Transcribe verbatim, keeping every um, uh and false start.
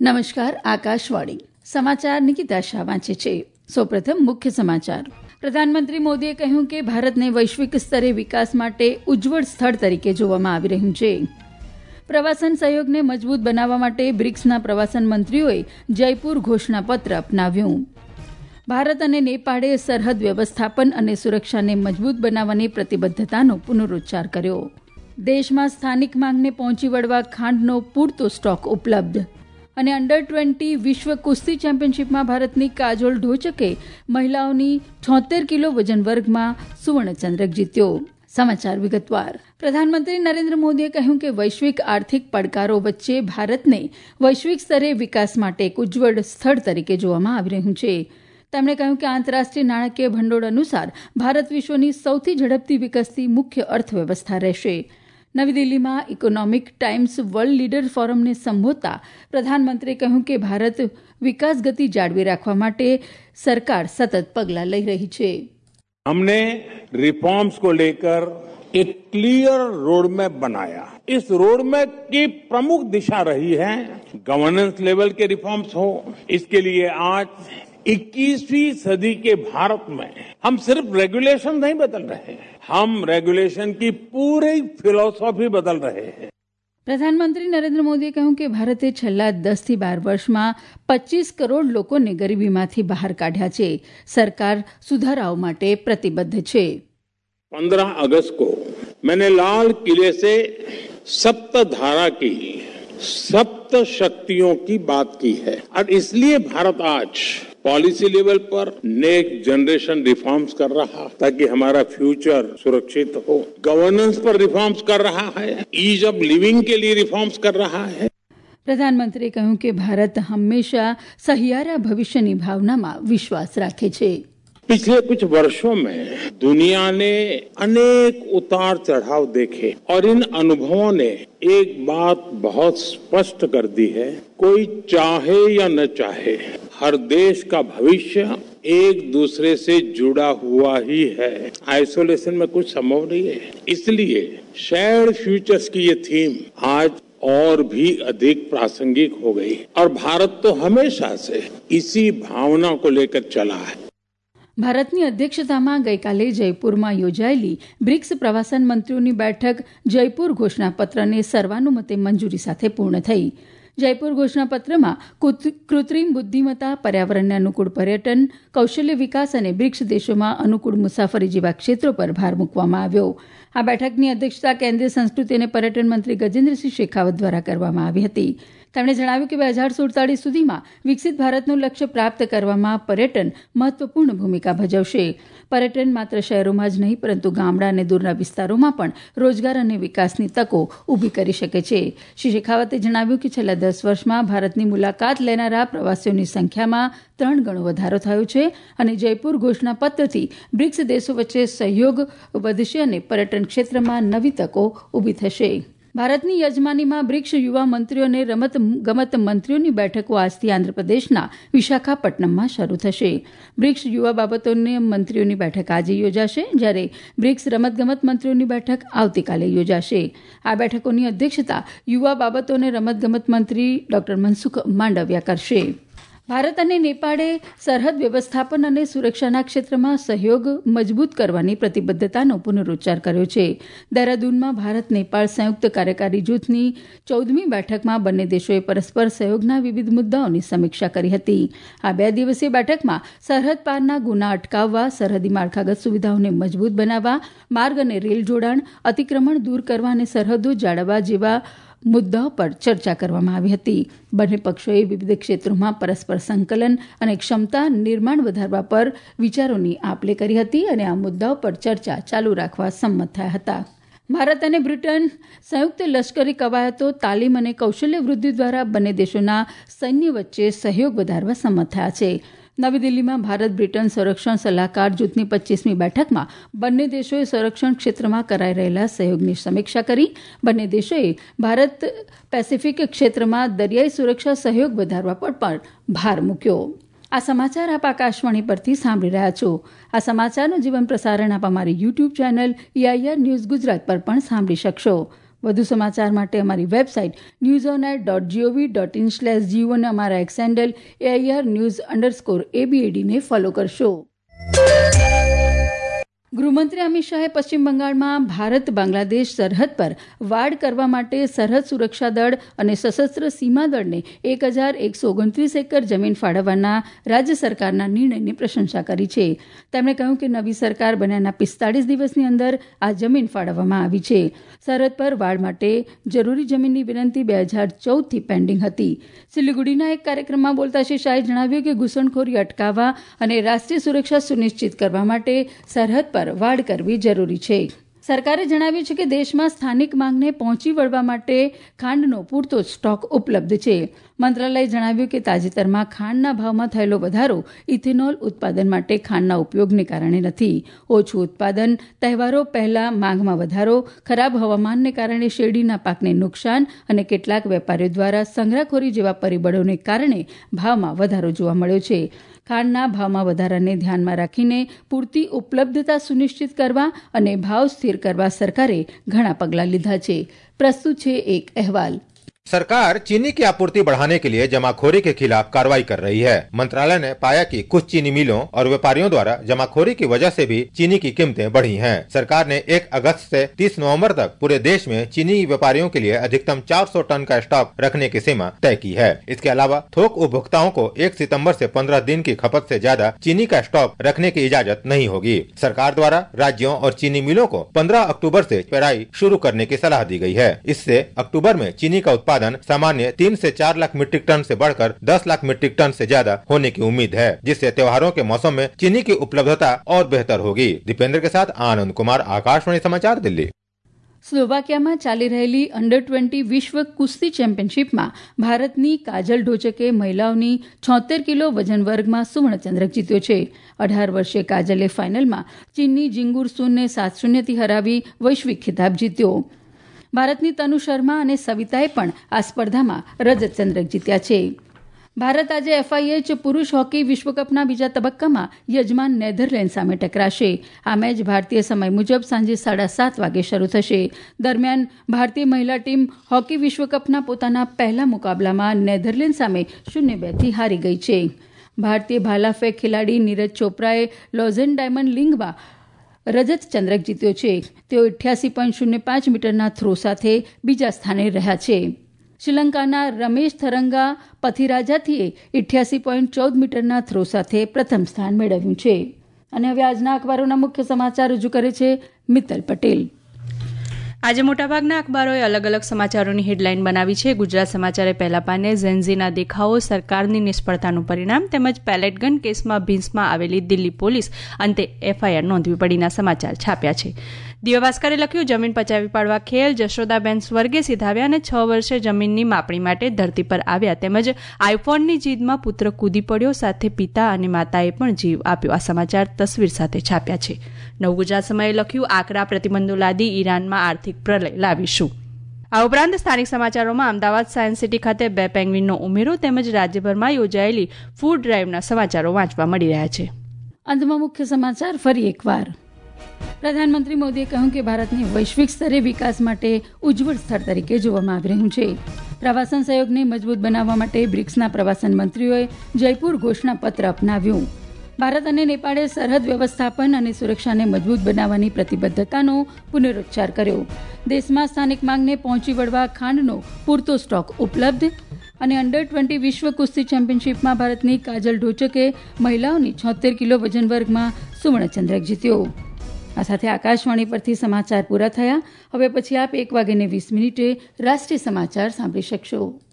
નમસ્કાર, આકાશવાણી સમાચાર નિકિતા શાહ વાંચે છે. સૌપ્રથમ મુખ્ય સમાચાર. પ્રધાનમંત્રી મોદીએ કહ્યું કે ભારતને વૈશ્વિક સ્તરે વિકાસ માટે ઉજ્જવળ સ્થળ તરીકે જોવામાં આવી રહ્યું છે. પ્રવાસન સહયોગને મજબૂત બનાવવા માટે બ્રિક્સના પ્રવાસન મંત્રીઓએ જયપુર ઘોષણાપત્ર અપનાવ્યું. ભારત અને નેપાળે સરહદ વ્યવસ્થાપન અને સુરક્ષાને મજબૂત બનાવવાની પ્રતિબદ્ધતાનો પુનરોચ્ચાર કર્યો. દેશમાં સ્થાનિક માંગને પહોંચી વળવા ખાંડનો પૂરતો સ્ટોક ઉપલબ્ધ. અને અંડર ટ્વેન્ટી વિશ્વ કુસ્તી ચેમ્પિયનશીપમાં ભારતની કાજોલ ઢોચકે મહિલાઓની છોતેર કિલો વજન વર્ગમાં સુવર્ણચંદ્રક જીત્યો. સમાચાર વિગતવાર. પ્રધાનમંત્રી નરેન્દ્ર મોદીએ કહ્યું કે વૈશ્વિક આર્થિક પડકારો વચ્ચે ભારતને વૈશ્વિક સ્તરે વિકાસ માટે એક ઉજ્જવળ સ્થળ તરીકે જોવામાં આવી રહ્યું છે. તેમણે કહ્યું કે આંતરરાષ્ટ્રીય નાણાકીય ભંડોળ અનુસાર ભારત વિશ્વની સૌથી ઝડપથી વિકસતી મુખ્ય અર્થવ્યવસ્થા રહેશે. નવી દિલ્હીમાં ઇકોનોમિક ટાઇમ્સ વર્લ્ડ લીડર ફોરમને સંબોધતા પ્રધાનમંત્રીએ કહ્યું કે ભારત વિકાસ ગતિ જાળવી રાખવા માટે સરકાર સતત પગલાં લઈ રહી છે. हमने रिफॉर्म्स को लेकर एक क्लियर रोड मैप बनाया. इस रोड मैप की प्रमुख दिशा रही है गवर्नेंस लेवल के रिफॉर्म्स हो. इसके लिए आज इक्कीसवीं सदी के भारत में हम सिर्फ रेगुलेशन नहीं बदल रहे हैं, हम रेगुलेशन की पूरी फिलोसॉफी बदल रहे हैं. પ્રધાનમંત્રી નરેન્દ્ર મોદીએ કહ્યું કે ભારતે છેલ્લા દસ થી બાર વર્ષમાં પચીસ કરોડ લોકોને ગરીબીમાંથી બહાર કાઢ્યા છે. સરકાર સુધારાઓ માટે પ્રતિબદ્ધ છે. पंद्रह अगस्त को मैंने लाल किले से सप्त धारा की सप्त शक्तियों की बात की है और इसलिए भारत आज पॉलिसी लेवल पर नेक्स्ट जनरेशन रिफॉर्म्स कर रहा ताकि हमारा फ्यूचर सुरक्षित हो. गवर्नेंस पर रिफॉर्म्स कर रहा है, ईज ऑफ लिविंग के लिए रिफॉर्म्स कर रहा है. પ્રધાનમંત્રીએ કહ્યું કે ભારત હંમેશા સહિયારા ભવિષ્યની ભાવનામાં વિશ્વાસ રાખે છે. पिछले कुछ वर्षों में दुनिया ने अनेक उतार चढ़ाव देखे और इन अनुभवों ने एक बात बहुत स्पष्ट कर दी है, कोई चाहे या न चाहे हर देश का भविष्य एक दूसरे से जुड़ा हुआ ही है. आइसोलेशन में कुछ संभव नहीं है. इसलिए शेयर्ड फ्यूचर्स की ये थीम आज और भी अधिक प्रासंगिक हो गई और भारत तो हमेशा से इसी भावना को लेकर चला है. ભારતની અધ્યક્ષતામાં ગઈકાલે જયપુરમાં યોજાયેલી બ્રિક્સ પ્રવાસન મંત્રીઓની બેઠક જયપુર ઘોષણાપત્રને સર્વાનુમતે મંજૂરી સાથે પૂર્ણ થઈ. જયપુર ઘોષણાપત્રમાં કૃત્રિમ બુદ્ધિમત્તા, પર્યાવરણને અનુકૂળ પર્યટન, કૌશલ્ય વિકાસ અને બ્રિક્સ દેશોમાં અનુકૂળ મુસાફરી જેવા ક્ષેત્રો પર ભાર મૂકવામાં આવ્યો. આ બેઠકની અધ્યક્ષતા કેન્દ્રીય સંસ્કૃતિ અને પર્યટન મંત્રી ગજેન્દ્રસિંહ શેખાવત દ્વારા કરવામાં આવી હતી. તેમણે જણાવ્યું કે બે હજાર સુડતાલીસ સુધીમાં વિકસિત ભારતનું લક્ષ્ય પ્રાપ્ત કરવામાં પર્યટન મહત્વપૂર્ણ ભૂમિકા ભજવશે. પર્યટન માત્ર શહેરોમાં જ નહીં પરંતુ ગામડા અને દૂરના વિસ્તારોમાં પણ રોજગાર અને વિકાસની તકો ઊભી કરી શકે છે. શ્રી શેખાવતે જણાવ્યું કે છેલ્લા દસ વર્ષમાં ભારતની મુલાકાત લેનારા પ્રવાસીઓની સંખ્યામાં ત્રણ ગણો વધારો થયો છે અને જયપુર ઘોષણાપત્રથી બ્રિક્સ દેશો વચ્ચે સહયોગ વધશે અને પર્યટન ક્ષેત્રમાં નવી તકો ઊભી થશે. ભારતની યજમાનીમાં બ્રિક્સ યુવા મંત્રીઓ અને રમત ગમત મંત્રીઓની બેઠકો આજથી આંધ્રપ્રદેશના વિશાખાપટ્ટનમમાં શરૂ થશે. બ્રિક્સ યુવા બાબતોની મંત્રીઓની બેઠક આજે યોજાશે, જ્યારે બ્રિક્સ રમતગમત મંત્રીઓની બેઠક આવતીકાલે યોજાશે. આ બેઠકોની અધ્યક્ષતા યુવા બાબતો અને રમતગમત મંત્રી ડોક્ટર મનસુખ માંડવિયા કરશે. ભારત અને નેપાળે સરહદ વ્યવસ્થાપન અને સુરક્ષાના ક્ષેત્રમાં સહયોગ મજબૂત કરવાની પ્રતિબદ્ધતાનો પુનરોચ્ચાર કર્યો છે. દહેરાદૂનમાં ભારત નેપાળ સંયુક્ત કાર્યકારી જૂથની ચૌદમી બેઠકમાં બંને દેશોએ પરસ્પર સહયોગના વિવિધ મુદ્દાઓની સમીક્ષા કરી હતી. આ બે દિવસીય બેઠકમાં સરહદ પારના ગુના અટકાવવા, સરહદી માળખાગત સુવિધાઓને મજબૂત બનાવવા, માર્ગ અને રેલ જોડાણ, અતિક્રમણ દૂર કરવા અને સરહદો જાળવવા જેવા મુદ્દાઓ પર ચર્ચા કરવામાં આવી હતી. બંને પક્ષોએ વિવિધ ક્ષેત્રોમાં પરસ્પર સંકલન અને ક્ષમતા નિર્માણ વધારવા પર વિચારોની આપ લે કરી હતી અને આ મુદ્દાઓ પર ચર્ચા ચાલુ રાખવા સંમત થયા હતા. ભારત અને બ્રિટન સંયુક્ત લશ્કરી કવાયતો, તાલીમ અને કૌશલ્ય વૃદ્ધિ દ્વારા બંને દેશોના સૈન્ય વચ્ચે સહયોગ વધારવા સંમત થયા છે. નવી દિલ્હીમાં ભારત બ્રિટન સંરક્ષણ સલાહકાર જૂથની પચ્ચીસમી બેઠકમાં બંને દેશોએ સંરક્ષણ ક્ષેત્રમાં કરાઈ રહેલા સહયોગની સમીક્ષા કરી. બંને દેશોએ ભારત પેસિફિક ક્ષેત્રમાં દરિયાઈ સુરક્ષા સહયોગ વધારવા પર પણ ભાર મૂક્યો. આ સમાચાર આપ આકાશવાણી પરથી સાંભળી રહ્યા છો. આ સમાચારનું જીવન પ્રસારણ આપ અમારી YouTube channel AIR news Gujarat પર પણ સાંભળી શકશો. વધુ સમાચાર માટે અમારી website news on air dot gov dot in slash gu અને અમારા X handle AIR news underscore એબીએડીને ફોલો કરશો. ગૃહમંત્રી અમિત શાહે પશ્ચિમ બંગાળમાં ભારત બાંગ્લાદેશ સરહદ પર વાડ કરવા માટે સરહદ સુરક્ષા દળ અને સશસ્ત્ર સીમા દળને એક હજાર એકસો ઓગણત્રીસ એકર જમીન ફાળવવાના રાજ્ય સરકારના નિર્ણયની પ્રશંસા કરી છે. તેમણે કહ્યું કે નવી સરકાર બન્યાના પિસ્તાળીસ દિવસની અંદર આ જમીન ફાળવવામાં આવી છે. સરહદ પર વાડ માટે જરૂરી જમીનની વિનંતી બે હજાર ચૌદથી પેન્ડિંગ હતી. સિલિગુડીના એક કાર્યક્રમમાં બોલતા શ્રી શાહે જણાવ્યું કે ઘૂસણખોરી અટકાવવા અને રાષ્ટ્રીય સુરક્ષા સુનિશ્ચિત કરવા માટે સરહદ પર વાડ કરવી જરૂરી છે. સરકારે જણાવ્યું છે કે દેશમાં સ્થાનિક માંગને પહોંચી વળવા માટે ખાંડનો પૂરતો સ્ટોક ઉપલબ્ધ છે. મંત્રાલયે જણાવ્યું કે તાજેતરમાં ખાંડના ભાવમાં થયેલો વધારો ઇથેનોલ ઉત્પાદન માટે ખાંડના ઉપયોગને કારણે નથી. ઓછું ઉત્પાદન, તહેવારો પહેલા માંગમાં વધારો, ખરાબ હવામાનને કારણે શેરડીના પાકને નુકસાન અને કેટલાક વેપારીઓ દ્વારા સંગ્રહખોરી જેવા પરિબળોને કારણે ભાવમાં વધારો જોવા મળ્યો છે. ખાંડના ભાવમાં વધારાને ધ્યાનમાં રાખીને પૂરતી ઉપલબ્ધતા સુનિશ્ચિત કરવા અને ભાવ સ્થિર કરવા સરકારે ઘણા પગલાં લીધા છે. પ્રસ્તુત છે એક અહેવાલ. सरकार चीनी की आपूर्ति बढ़ाने के लिए जमाखोरी के खिलाफ कार्रवाई कर रही है. मंत्रालय ने पाया कि कुछ चीनी मिलों और व्यापारियों द्वारा जमाखोरी की वजह से भी चीनी की कीमतें बढ़ी हैं. सरकार ने एक अगस्त से तीस नवंबर तक पूरे देश में चीनी व्यापारियों के लिए अधिकतम चार सौ टन का स्टॉक रखने की सीमा तय की है. इसके अलावा थोक उपभोक्ताओं को एक सितंबर से पंद्रह दिन की खपत से ज्यादा चीनी का स्टॉक रखने की इजाजत नहीं होगी. सरकार द्वारा राज्यों और चीनी मिलों को पंद्रह अक्टूबर से पेराई शुरू करने की सलाह दी गई है. इससे अक्टूबर में चीनी का उत्पादन सामान्य तीन से चार लाख मीट्रिक टन से बढ़कर दस लाख मीट्रिक टन से ज्यादा होने की उम्मीद है, जिससे त्योहारों के मौसम में चीनी की उपलब्धता और बेहतर होगी. दीपेंद्र के साथ आनंद कुमार, आकाशवाणी समाचार, दिल्ही. સ્લોવાકિયામાં ચાલી રહેલી અંડર ટ્વેન્ટી વિશ્વ કુસ્તી ચેમ્પિયનશીપમાં ભારતની કાજલ ઢોચકે મહિલાઓની છોતેર કિલો વજન વર્ગમાં સુવર્ણચંદ્રક જીત્યો છે. અઢાર વર્ષીય કાજલે ફાઇનલમાં ચીનની જિંગુર સુનને સાત શૂન્યથી હરાવી વૈશ્વિક ખિતાબ જીત્યો. ભારતની તનુ શર્મા અને સવિતાએ પણ આ સ્પર્ધામાં રજત ચંદ્રક જીત્યા છે. ભારત આજે એફઆઈએચ પુરૂષ હોકી વિશ્વકપના બીજા તબક્કામાં યજમાન નેધરલેન્ડ સામે ટકરાશે. આ મેચ ભારતીય સમય મુજબ સાંજે સાડા સાત વાગે શરૂ થશે. દરમિયાન ભારતીય મહિલા ટીમ હોકી વિશ્વકપના પોતાના પહેલા મુકાબલામાં નેધરલેન્ડ સામે શૂન્ય બેથી હારી ગઈ છે. ભારતીય ભાલાફેંક ખેલાડી નીરજ ચોપરાએ લોઝેન ડાયમંડ લીગમાં રજત ચંદ્રક જીત્યો છે. તેઓ અઠ્યાસી પોઈન્ટ શૂન્ય પાંચ મીટરના થ્રો સાથે બીજા સ્થાને રહ્યા છે. શ્રીલંકાના રમેશ થરંગા પથિરાજાથીએ અઠ્યાસી પોઈન્ટ ચૌદ મીટરના થ્રો સાથે પ્રથમ સ્થાન મેળવ્યું છે. અને હવે આજના અખબારોના મુખ્ય સમાચાર રજૂ કરે છે મિત્તલ પટેલ. આજે મોટાભાગના અખબારોએ અલગ અલગ સમાચારોની હેડલાઇન બનાવી છે. ગુજરાત સમાચારે પહેલા પાને ઝેન્ઝીના દેખાવો, સરકારની નિષ્ફળતાનું પરિણામ તેમજ પેલેટ ગન કેસમાં ભીંસમાં આવેલી દિલ્હી પોલીસ અંતે એફઆઈઆર નોંધવી પડીના સમાચાર છાપ્યા છે. દિવ્ય ભાસ્કરે લખ્યું, જમીન પચાવી પાડવા ખેલ, જશોદાબેન સ્વર્ગે સીધાવ્યા અને છ વર્ષે જમીનની માપણી માટે ધરતી પર આવ્યા તેમજ આઈફોનની જીદમાં પુત્ર કૂદી પડ્યો, સાથે પિતા અને માતાએ પણ જીવ આપ્યો. આ સમાચાર તસવીર સાથે છાપ્યા છે. નવ ગુજરાત સમયે લખ્યું, આકરા પ્રતિબંધો લાદી ઈરાનમાં આર્થિક પ્રલય લાવીશું. આ ઉપરાંત સ્થાનિક સમાચારોમાં અમદાવાદ સાયન્સ સિટી ખાતે બે પેંગ્વિનનો ઉમેરો તેમજ રાજ્યભરમાં યોજાયેલી ફૂડ ડ્રાઈવના સમાચારો વાંચવા મળી રહ્યા છે. અંતમાં મુખ્ય સમાચાર ફરી એકવાર. પ્રધાનમંત્રી મોદીએ કહ્યું કે ભારતને વૈશ્વિક સ્તરે વિકાસ માટે ઉજ્જવળ સ્થળ તરીકે જોવામાં આવી રહ્યું છે. પ્રવાસન સહયોગને મજબૂત બનાવવા માટે બ્રિક્સના પ્રવાસન મંત્રીઓએ જયપુર ઘોષણાપત્ર અપનાવ્યું. ભારત અને નેપાળે સરહદ વ્યવસ્થાપન અને સુરક્ષાને મજબૂત બનાવવાની પ્રતિબદ્ધતાનો પુનરોચ્ચાર કર્યો. દેશમાં સ્થાનિક માંગને પહોંચી વળવા ખાંડનો પૂરતો સ્ટોક ઉપલબ્ધ. અને અંડર ટ્વેન્ટી વિશ્વ કુસ્તી ચેમ્પિયનશીપમાં ભારતની કાજલ ઢોચકે મહિલાઓની છોતેર કિલો વજન વર્ગમાં સુવર્ણચંદ્રક જીત્યો. આ સાથે આકાશવાણી પરથી સમાચાર પૂરા થયા. હવે પછી આપ એક વાગ્યે વીસ મિનિટે રાષ્ટ્રીય સમાચાર સાંભળી શકશો.